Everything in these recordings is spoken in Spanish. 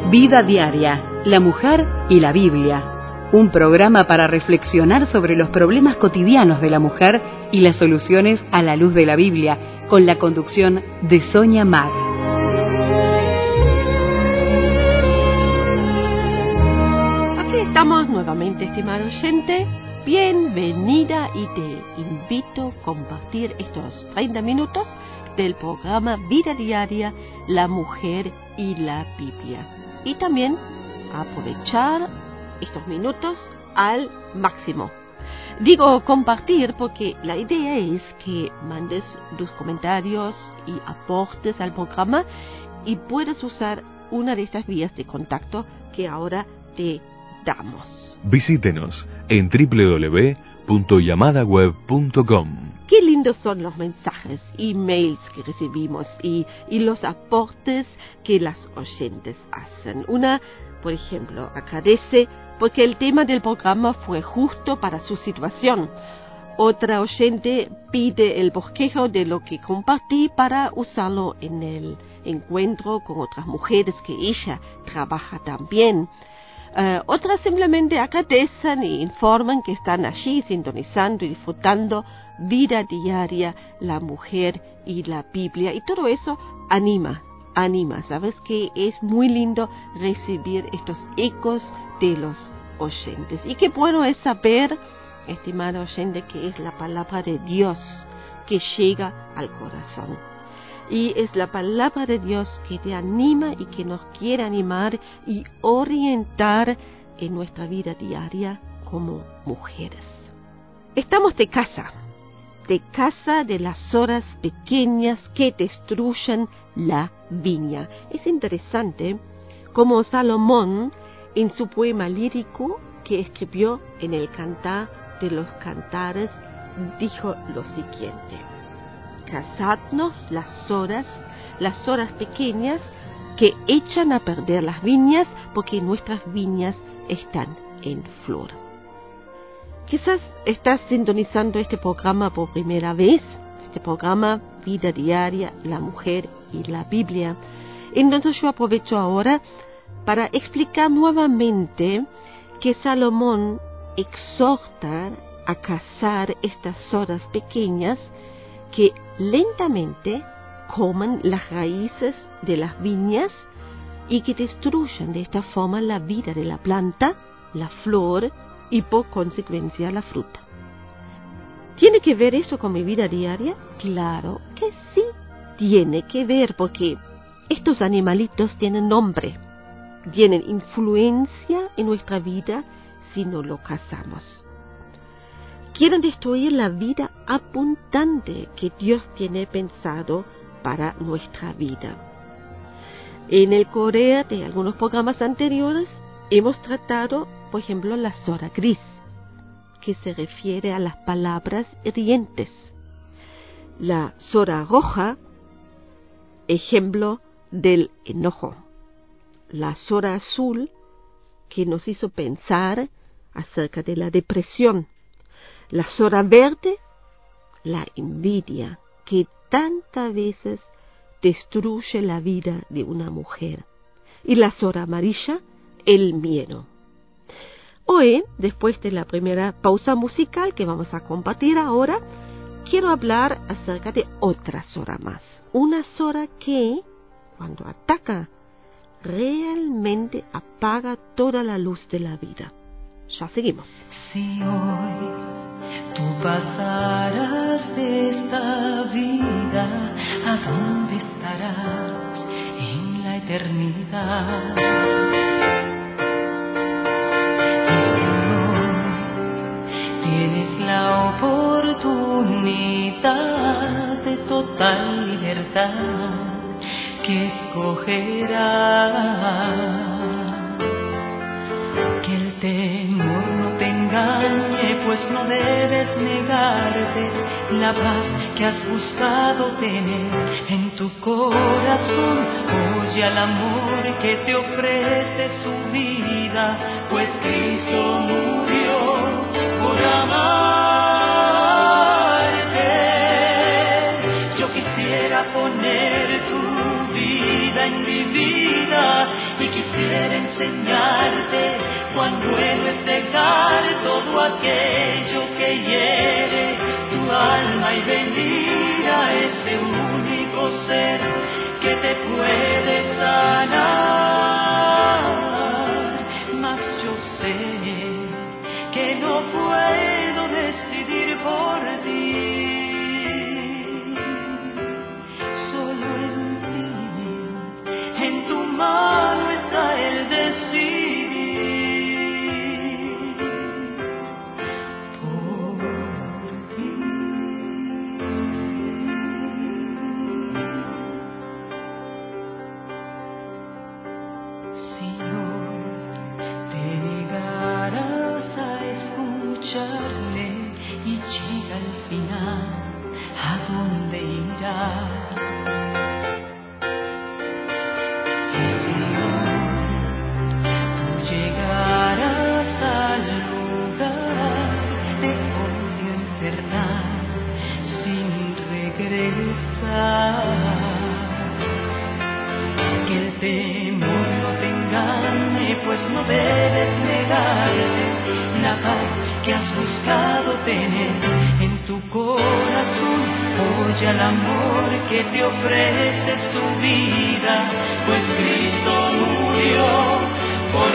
Vida Diaria, la mujer y la Biblia. Un programa para reflexionar sobre los problemas cotidianos de la mujer y las soluciones a la luz de la Biblia, con la conducción de Sonia Mag. Aquí estamos nuevamente, estimado oyente. Bienvenida y te invito a compartir estos 30 minutos del programa Vida Diaria, la mujer y la Biblia. Y también aprovechar estos minutos al máximo. Digo compartir porque la idea es que mandes tus comentarios y aportes al programa y puedes usar una de estas vías de contacto que ahora te damos. Visítenos en www.llamadaweb.com. Qué lindos son los mensajes, emails que recibimos y los aportes que las oyentes hacen. Una, por ejemplo, agradece porque el tema del programa fue justo para su situación. Otra oyente pide el bosquejo de lo que compartí para usarlo en el encuentro con otras mujeres que ella trabaja también. Otras simplemente agradecen e informan que están allí sintonizando y disfrutando Vida Diaria, la mujer y la Biblia. Y todo eso anima. ¿Sabes? Que es muy lindo recibir estos ecos de los oyentes. Y qué bueno es saber, estimado oyente, que es la palabra de Dios que llega al corazón. Y es la palabra de Dios que te anima y que nos quiere animar y orientar en nuestra vida diaria como mujeres. Estamos de casa de las horas pequeñas que destruyen la viña. Es interesante cómo Salomón, en su poema lírico que escribió en el Cantar de los Cantares, dijo lo siguiente: cazadnos las horas pequeñas que echan a perder las viñas, porque nuestras viñas están en flor. Quizás estás sintonizando este programa por primera vez, este programa Vida Diaria, la mujer y la Biblia. Entonces yo aprovecho ahora para explicar nuevamente que Salomón exhorta a cazar estas horas pequeñas que lentamente comen las raíces de las viñas y que destruyen de esta forma la vida de la planta, la flor y por consecuencia la fruta. ¿Tiene que ver eso con mi vida diaria? Claro que sí tiene que ver, porque estos animalitos tienen nombre, tienen influencia en nuestra vida si no lo cazamos. Quieren destruir la vida abundante que Dios tiene pensado para nuestra vida. En el correr de algunos programas anteriores hemos tratado, por ejemplo, la sora gris, que se refiere a las palabras hirientes. La sora roja, ejemplo del enojo. La sora azul, que nos hizo pensar acerca de la depresión. La sora verde, la envidia, que tantas veces destruye la vida de una mujer. Y la sora amarilla, el miedo. Hoy, después de la primera pausa musical que vamos a compartir ahora, quiero hablar acerca de otra sora más. Una sora que, cuando ataca, realmente apaga toda la luz de la vida. Ya seguimos. Si hoy tú pasaras de esta vida, ¿a dónde estarás en la eternidad? Tienes la oportunidad de total libertad que escogerás. Que el temor no te engañe, pues no debes negarte la paz que has buscado tener en tu corazón. Oye al amor que te ofrece su vida, pues Cristo murió por amarte. Yo quisiera poner tu vida vida en mi vida, y quisiera enseñarte cuán bueno es dejar todo aquello que hiere tu alma y venir a ese único ser que te puede sanar. Mas yo sé que no puedo decidir por ti, solo en ti, en tu mano está el decidir por ti. Si hoy te negaras a escucharle y llega al final, ¿a dónde irás? Y si hoy tú llegaras al lugar de odio infernal sin regresar, que el temor no te engañe, pues no debes negarte la paz que has buscado tener en tu corazón. Oye al amor que te ofrece su vida, pues Cristo murió por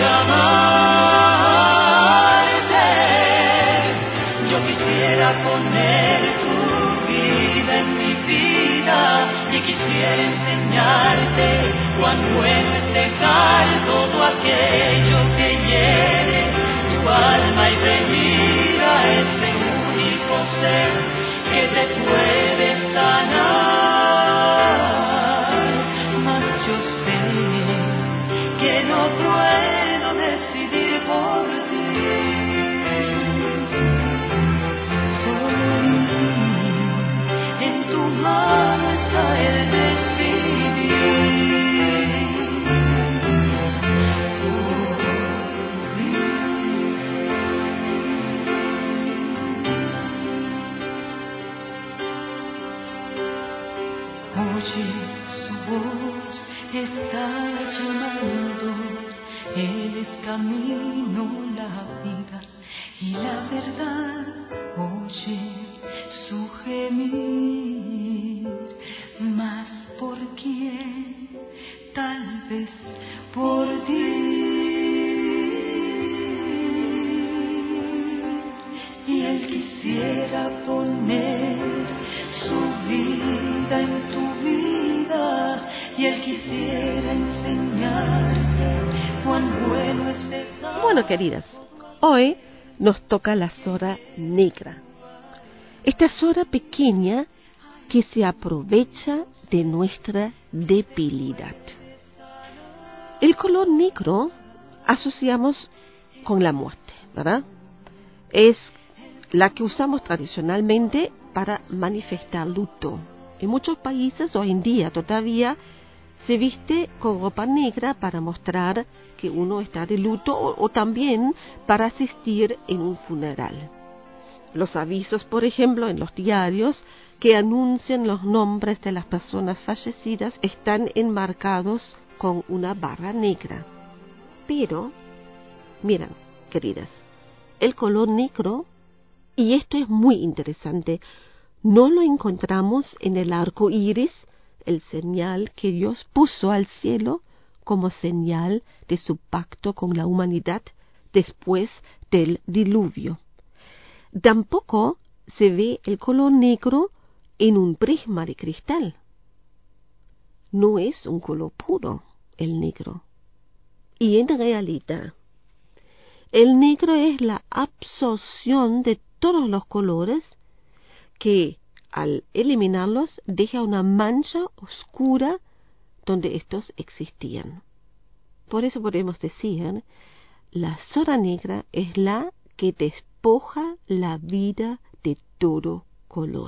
amarte. Yo quisiera poner tu vida en mi vida, y quisiera enseñarte cuán bueno es dejar todo aquello que hiere tu alma y venir a ese único ser que te puede sanar. Mas yo sé que no puedo decidir por ti, solo en ti, en tu mano está el decidir por ti. Oye su voz, está llamando, Él es camino, la vida y la verdad. Oye su gemir, mas ¿por quién? Tal vez por ti. Y Él quisiera poner su vida en tu vida, y Él quisiera enseñarte cuán bueno es dejar. Bueno, queridas, hoy nos toca la Zora Negra. Esta Zora pequeña que se aprovecha de nuestra debilidad. El color negro asociamos con la muerte, ¿verdad? Es la que usamos tradicionalmente para manifestar luto. En muchos países hoy en día todavía se viste con ropa negra para mostrar que uno está de luto o también para asistir en un funeral. Los avisos, por ejemplo, en los diarios que anuncian los nombres de las personas fallecidas están enmarcados con una barra negra. Pero, miren, queridas, el color negro, y esto es muy interesante, no lo encontramos en el arco iris, el señal que Dios puso al cielo como señal de su pacto con la humanidad después del diluvio. Tampoco se ve el color negro en un prisma de cristal. No es un color puro el negro. Y en realidad, el negro es la absorción de todos los colores que al eliminarlos deja una mancha oscura donde estos existían. Por eso podemos decir, la Zora Negra es la que despoja la vida de todo color.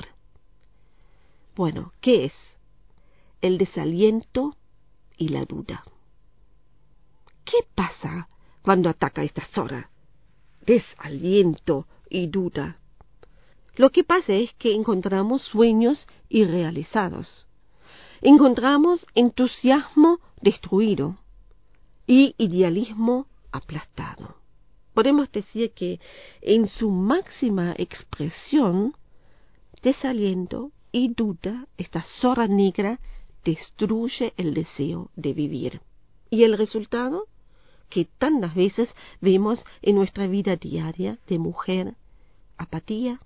Bueno, ¿qué es? El desaliento y la duda. ¿Qué pasa cuando ataca esta Zora? Desaliento y duda. Lo que pasa es que encontramos sueños irrealizados. Encontramos entusiasmo destruido y idealismo aplastado. Podemos decir que en su máxima expresión, desaliento y duda, esta zorra negra destruye el deseo de vivir. ¿Y el resultado? Que tantas veces vemos en nuestra vida diaria de mujer: apatía.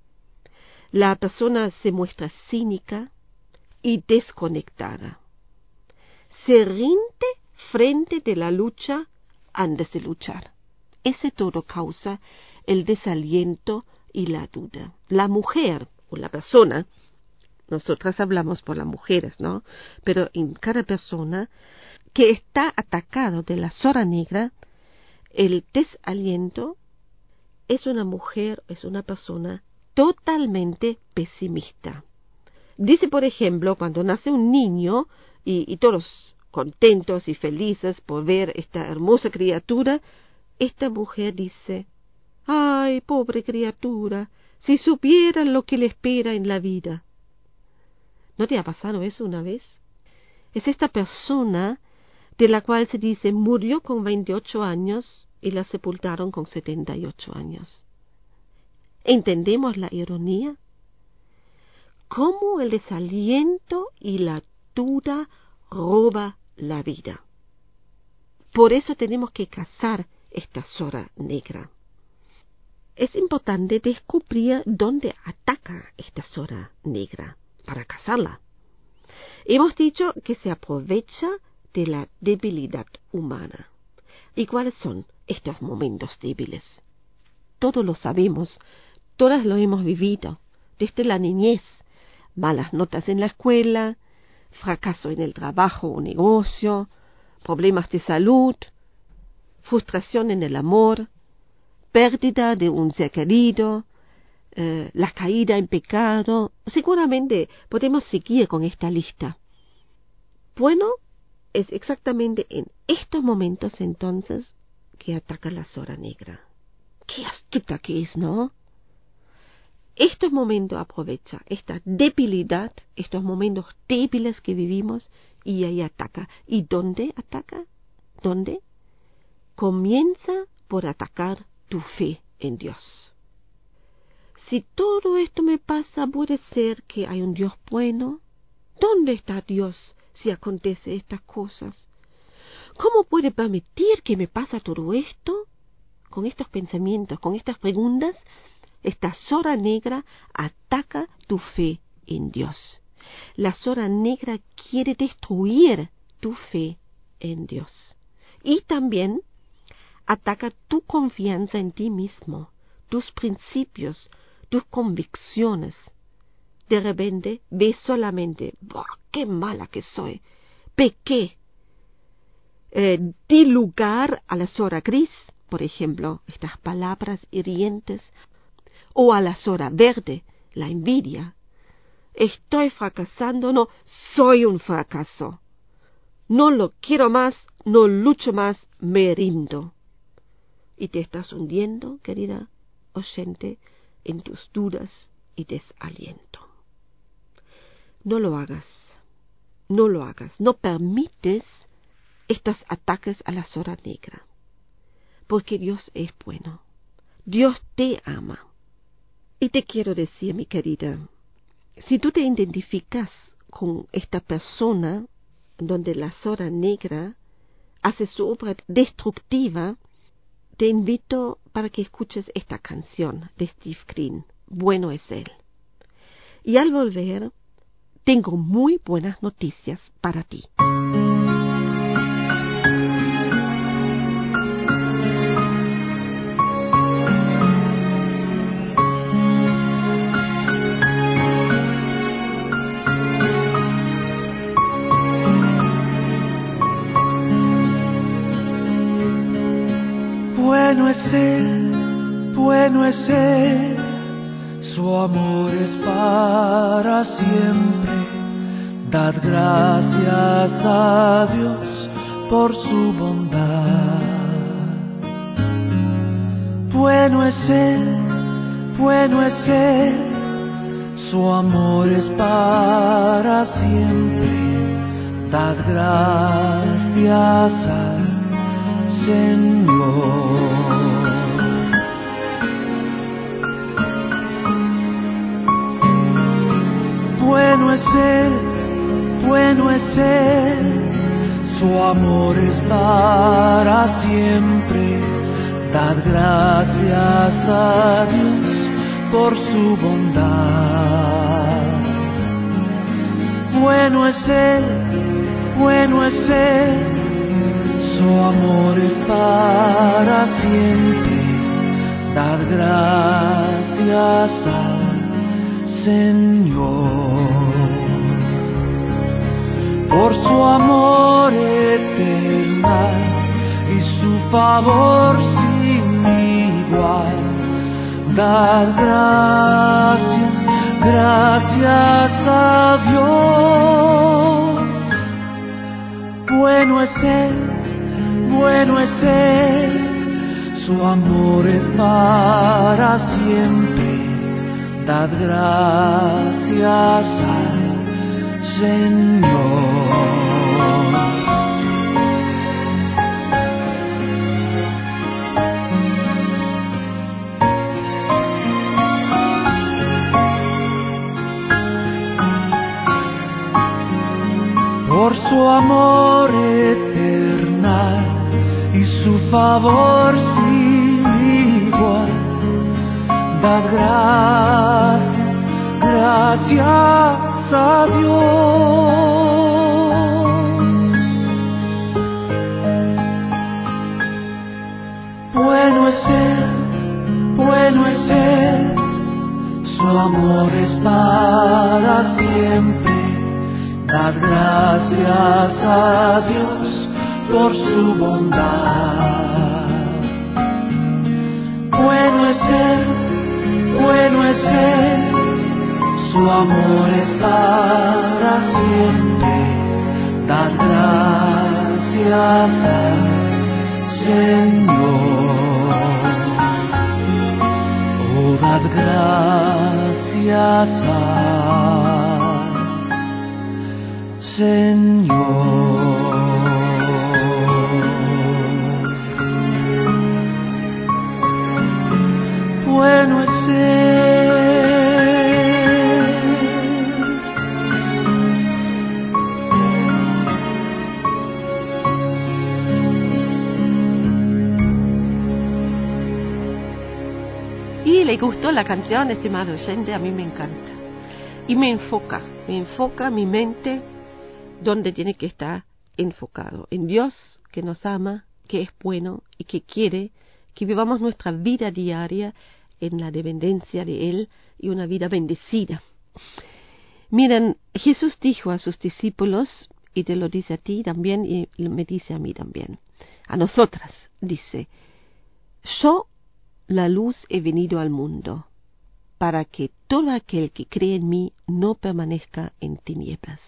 La persona se muestra cínica y desconectada. Se rinde frente de la lucha antes de luchar. Ese todo causa el desaliento y la duda. La mujer o la persona, nosotras hablamos por las mujeres, ¿no? Pero en cada persona que está atacado de la zorra negra, el desaliento, es una mujer, es una persona totalmente pesimista. Dice, por ejemplo, cuando nace un niño y todos contentos y felices por ver esta hermosa criatura, esta mujer dice: ¡ay, pobre criatura! Si supieran lo que le espera en la vida. ¿No te ha pasado eso una vez? Es esta persona de la cual se dice murió con 28 años y la sepultaron con 78 años. ¿Entendemos la ironía? ¿Cómo el desaliento y la duda roba la vida? Por eso tenemos que cazar esta zorra negra. Es importante descubrir dónde ataca esta zorra negra para cazarla. Hemos dicho que se aprovecha de la debilidad humana. ¿Y cuáles son estos momentos débiles? Todos lo sabemos, todas lo hemos vivido, desde la niñez: malas notas en la escuela, fracaso en el trabajo o negocio, problemas de salud, frustración en el amor, pérdida de un ser querido, la caída en pecado. Seguramente podemos seguir con esta lista. Bueno, es exactamente en estos momentos entonces que ataca la zorra negra. ¡Qué astuta que es!, ¿no? Estos momentos aprovecha esta debilidad, estos momentos débiles que vivimos, y ahí ataca. ¿Y dónde ataca? ¿Dónde? Comienza por atacar tu fe en Dios. Si todo esto me pasa, puede ser que hay un Dios bueno. ¿Dónde está Dios si acontece estas cosas? ¿Cómo puede permitir que me pase todo esto? Con estos pensamientos, con estas preguntas, esta zorra negra ataca tu fe en Dios. La zorra negra quiere destruir tu fe en Dios. Y también ataca tu confianza en ti mismo, tus principios, tus convicciones. De repente ves solamente: ¡qué mala que soy! Pequé. Di lugar a la zorra gris, por ejemplo, estas palabras hirientes, o a la zorra verde, la envidia. Estoy fracasando, no, soy un fracaso. No lo quiero más, no lucho más, me rindo. Y te estás hundiendo, querida oyente, en tus dudas y desaliento. No lo hagas, no lo hagas, no permites estos ataques a la zorra negra, porque Dios es bueno, Dios te ama. Y te quiero decir, mi querida, si tú te identificas con esta persona donde la zorra negra hace su obra destructiva, te invito para que escuches esta canción de Steve Green, Bueno es Él. Y al volver, tengo muy buenas noticias para ti. Bueno es Él, su amor es para siempre. Dad gracias a Dios por su bondad. Bueno es Él, su amor es para siempre. dad gracias al Señor. Bueno es Él, su amor es para siempre. Dad gracias a Dios por su bondad. Bueno es Él, su amor es para siempre. Dad gracias al Señor por su amor eterno y su favor sin igual. Dad gracias a Dios. Bueno es Él, su amor es para siempre. Dad gracias al Señor. Por su amor eterno y su favor sin igual. Dad gracias a Dios. Bueno es Él, su amor es para siempre. Dad gracias a Dios por su bondad. Bueno es Él, su amor es para siempre. Dad gracias al Señor. Oh, dad gracias al Señor. Bueno es Y le gustó la canción, estimado oyente, a mí me encanta. Y me enfoca mi mente donde tiene que estar enfocado, en Dios que nos ama, que es bueno y que quiere que vivamos nuestra vida diaria en la dependencia de Él y una vida bendecida. Miren, Jesús dijo a sus discípulos, y te lo dice a ti también y me dice a mí también, a nosotras, dice: yo, la luz, he venido al mundo, para que todo aquel que cree en mí no permanezca en tinieblas.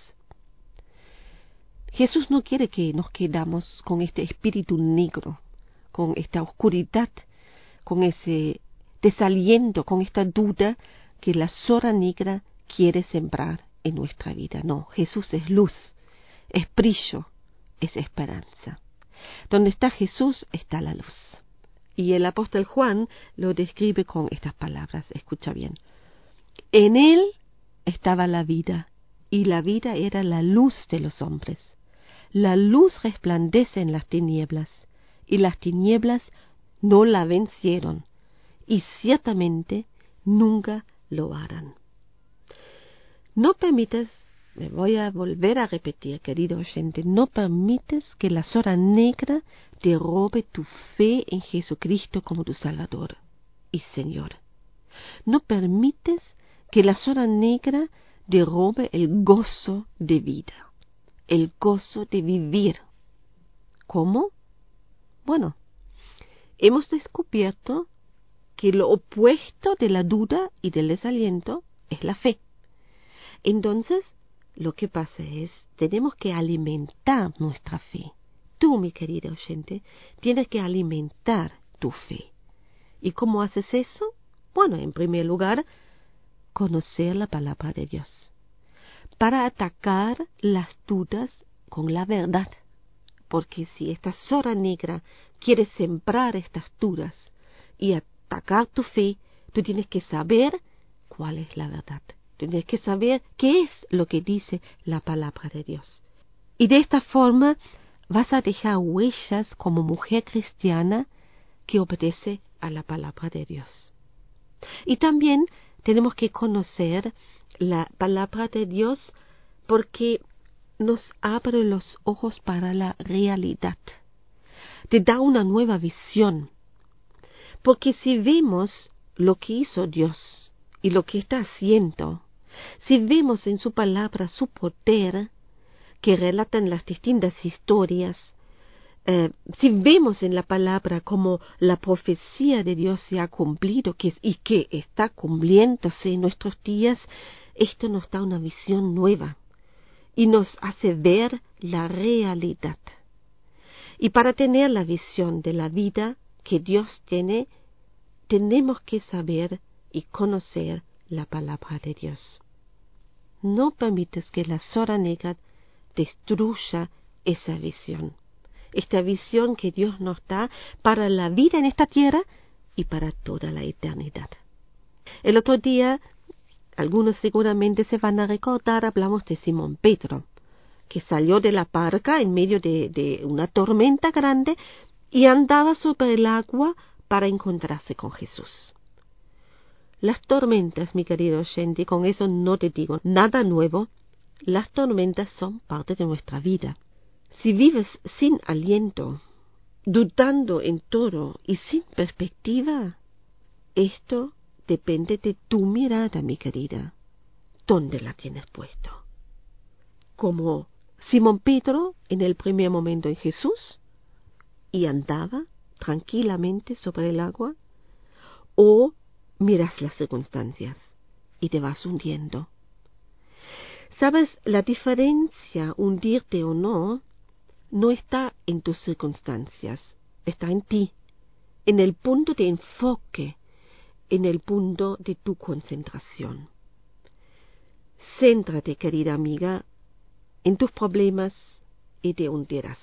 Jesús no quiere que nos quedamos con este espíritu negro, con esta oscuridad, con ese desaliento, con esta duda que la zorra negra quiere sembrar en nuestra vida. No, Jesús es luz, es brillo, es esperanza. Donde está Jesús está la luz. Y el apóstol Juan lo describe con estas palabras, escucha bien. En él estaba la vida, y la vida era la luz de los hombres. La luz resplandece en las tinieblas, y las tinieblas no la vencieron, y ciertamente nunca lo harán. No permitas, me voy a volver a repetir, querido oyente, no permites que la zorra negra te robe tu fe en Jesucristo como tu Salvador y Señor. No permites que la zorra negra te robe el gozo de vida, el gozo de vivir. ¿Cómo? Bueno, hemos descubierto que lo opuesto de la duda y del desaliento es la fe. Entonces, lo que pasa es, tenemos que alimentar nuestra fe. Tú, mi querido oyente, tienes que alimentar tu fe. ¿Y cómo haces eso? Bueno, en primer lugar, conocer la palabra de Dios. Para atacar las dudas con la verdad. Porque si esta Zora Negra quiere sembrar estas dudas y atacar tu fe, tú tienes que saber cuál es la verdad. Tú tienes que saber qué es lo que dice la palabra de Dios. Y de esta forma vas a dejar huellas como mujer cristiana que obedece a la palabra de Dios. Y también tenemos que conocer la palabra de Dios porque nos abre los ojos para la realidad. Te da una nueva visión. Porque si vemos lo que hizo Dios y lo que está haciendo, si vemos en su palabra su poder que relatan las distintas historias, si vemos en la palabra como la profecía de Dios se ha cumplido y que está cumpliéndose en nuestros días, esto nos da una visión nueva y nos hace ver la realidad. Y para tener la visión de la vida que Dios tiene, tenemos que saber y conocer la palabra de Dios. No permites que la Zora Negra destruya esa visión. Esta visión que Dios nos da para la vida en esta tierra y para toda la eternidad. El otro día, algunos seguramente se van a recordar, hablamos de Simón Pedro, que salió de la barca en medio de una tormenta grande y andaba sobre el agua para encontrarse con Jesús. Las tormentas, mi querido oyente, con eso no te digo nada nuevo, las tormentas son parte de nuestra vida. Si vives sin aliento, dudando en todo y sin perspectiva, esto depende de tu mirada, mi querida. ¿Dónde la tienes puesto? Como Simón Pedro en el primer momento en Jesús y andaba tranquilamente sobre el agua, o miras las circunstancias y te vas hundiendo. ¿Sabes? La diferencia, hundirte o no está en tus circunstancias, está en ti, en el punto de enfoque, en el punto de tu concentración. Céntrate, querida amiga, en tus problemas y te hundirás.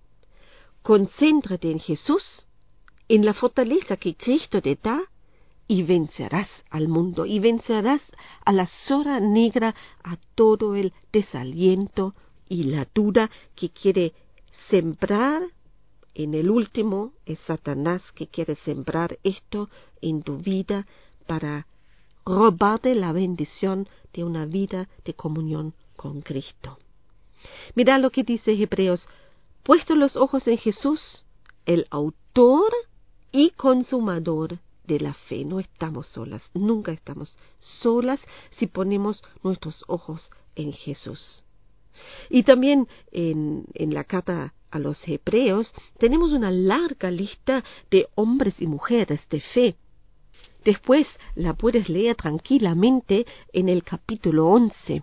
Concéntrate en Jesús, en la fortaleza que Cristo te da, y vencerás al mundo, y vencerás a la Zora Negra, a todo el desaliento y la duda que quiere sembrar. En el último es Satanás que quiere sembrar esto en tu vida para robarte la bendición de una vida de comunión con Cristo. Mira lo que dice Hebreos: puesto los ojos en Jesús, el autor y consumador de la fe. No estamos solas, nunca estamos solas si ponemos nuestros ojos en Jesús. Y también en la carta a los Hebreos tenemos una larga lista de hombres y mujeres de fe. Después la puedes leer tranquilamente en el capítulo 11.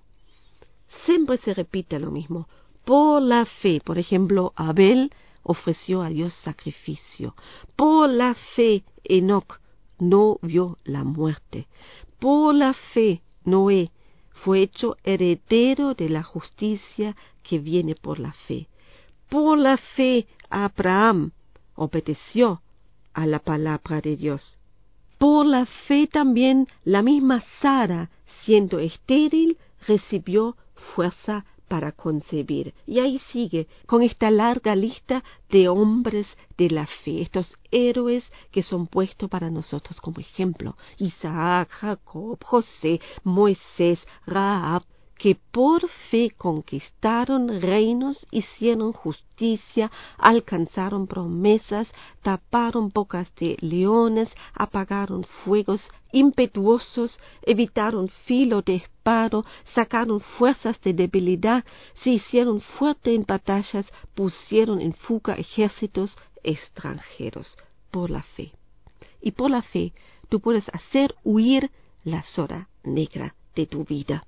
Siempre se repite lo mismo. Por la fe, por ejemplo, Abel ofreció a Dios sacrificio. Por la fe, Enoc no vio la muerte. Por la fe, Noé fue hecho heredero de la justicia que viene por la fe. Por la fe, Abraham obedeció a la palabra de Dios. Por la fe también la misma Sara, siendo estéril, recibió fuerza para concebir. Y ahí sigue, con esta larga lista de hombres de la fe, estos héroes que son puestos para nosotros como ejemplo: Isaac, Jacob, José, Moisés, Rahab, que por fe conquistaron reinos, hicieron justicia, alcanzaron promesas, taparon bocas de leones, apagaron fuegos impetuosos, evitaron filo de espada, sacaron fuerzas de debilidad, se hicieron fuertes en batallas, pusieron en fuga ejércitos extranjeros, por la fe. Y por la fe tú puedes hacer huir la Zora Negra de tu vida.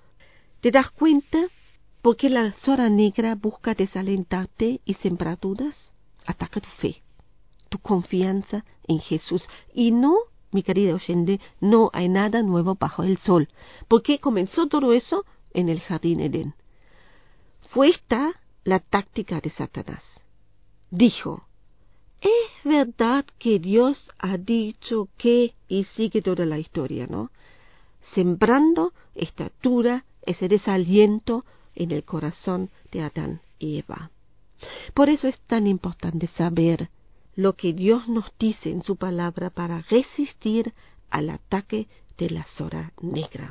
¿Te das cuenta por qué la Zora Negra busca desalentarte y sembrar dudas? Ataca tu fe, tu confianza en Jesús. Y no, mi querida oyente, no hay nada nuevo bajo el sol. ¿Por qué comenzó todo eso? En el jardín Edén. Fue esta la táctica de Satanás. Dijo, es verdad que Dios ha dicho que, y sigue toda la historia, ¿no? Sembrando estatura, ese desaliento en el corazón de Adán y Eva. Por eso es tan importante saber lo que Dios nos dice en su palabra para resistir al ataque de la Zora Negra.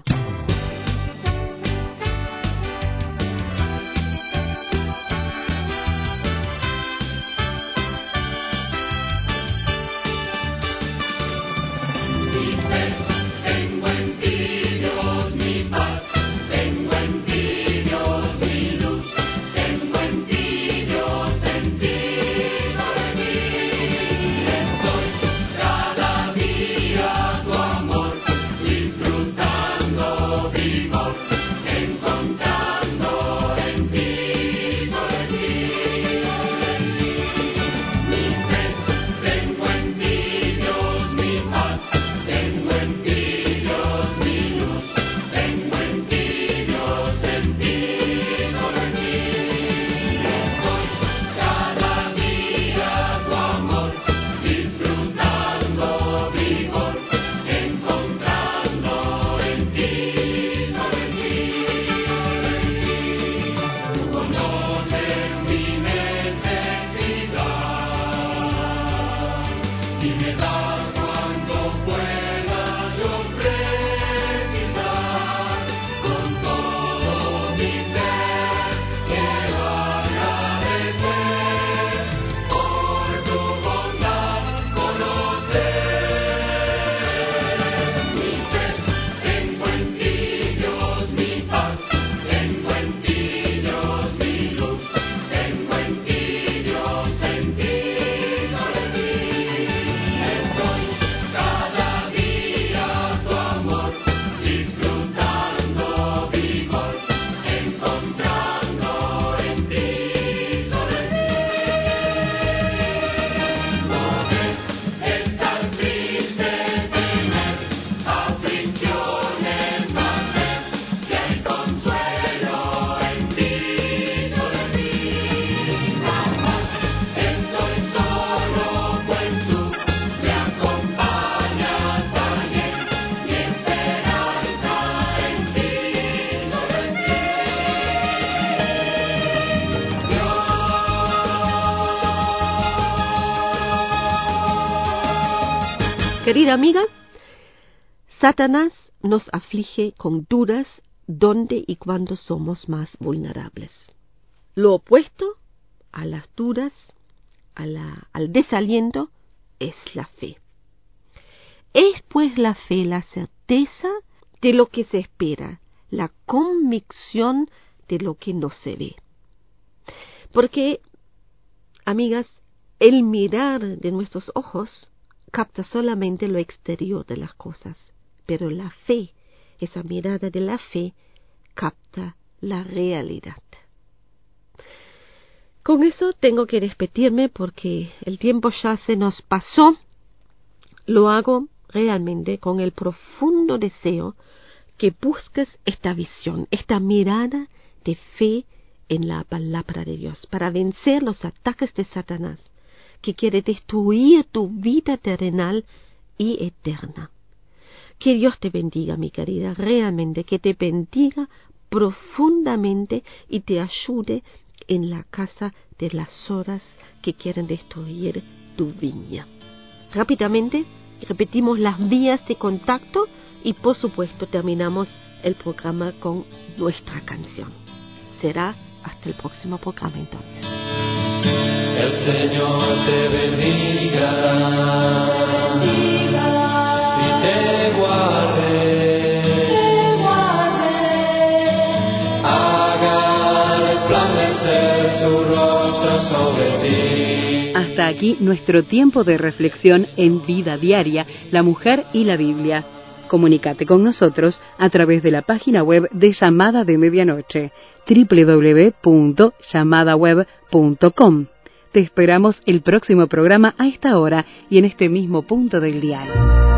Querida amiga, Satanás nos aflige con dudas donde y cuando somos más vulnerables. Lo opuesto a las dudas, al desaliento, es la fe. Es pues la fe la certeza de lo que se espera, la convicción de lo que no se ve. Porque, amigas, el mirar de nuestros ojos capta solamente lo exterior de las cosas, pero la fe, esa mirada de la fe, capta la realidad. Con eso tengo que despedirme porque el tiempo ya se nos pasó. Lo hago realmente con el profundo deseo que busques esta visión, esta mirada de fe en la palabra de Dios, para vencer los ataques de Satanás, que quiere destruir tu vida terrenal y eterna. Que Dios te bendiga, mi querida, realmente, que te bendiga profundamente y te ayude en la casa de las zoras que quieren destruir tu viña. Rápidamente, repetimos las vías de contacto y, por supuesto, terminamos el programa con nuestra canción. Será hasta el próximo programa, entonces. El Señor te bendiga y te guarde, haga resplandecer su rostro sobre ti. Hasta aquí nuestro tiempo de reflexión en Vida Diaria, la mujer y la Biblia. Comunícate con nosotros a través de la página web de Llamada de Medianoche, www.llamadaweb.com. Te esperamos el próximo programa a esta hora y en este mismo punto del dial.